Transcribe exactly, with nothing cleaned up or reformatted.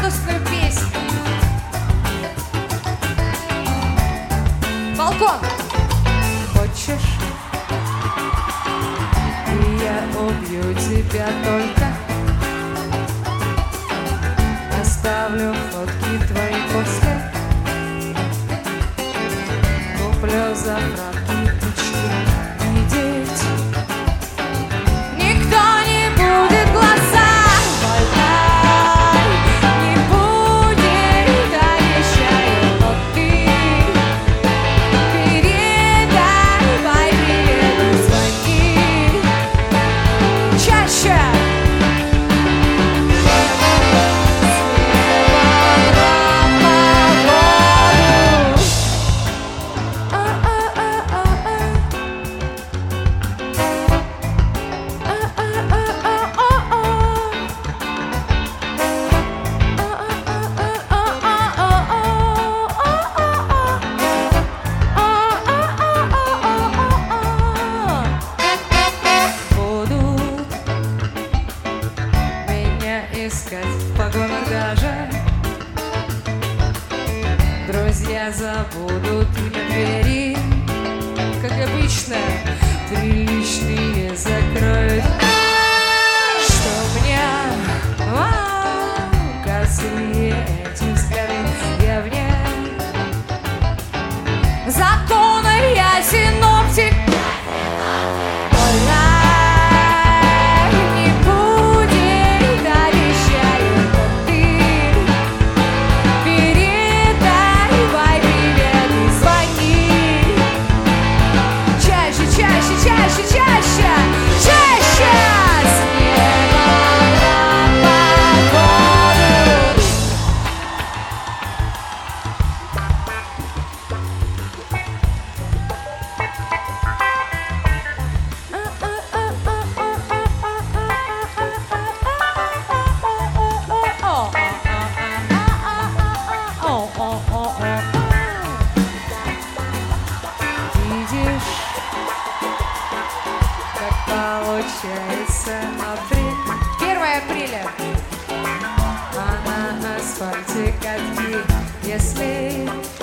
грустную песню. Балкон. Хочешь, и я убью тебя только. Оставлю фотки твои после. Куплю заправки, птички и деть. Никто не будет глаза болтай, не будет, обещаю, но ты передай мой привет и звони чаще. Искать в погонах даже друзья забудут имя двери. Как обычно, приличные закроют. Что мне вау, косые эти взгляды, я вне закона, я синоптик. Чаще, чаще, чаще с неба на погоду. Видишь, получается апрель. первое апреля. А на асфальте катки, если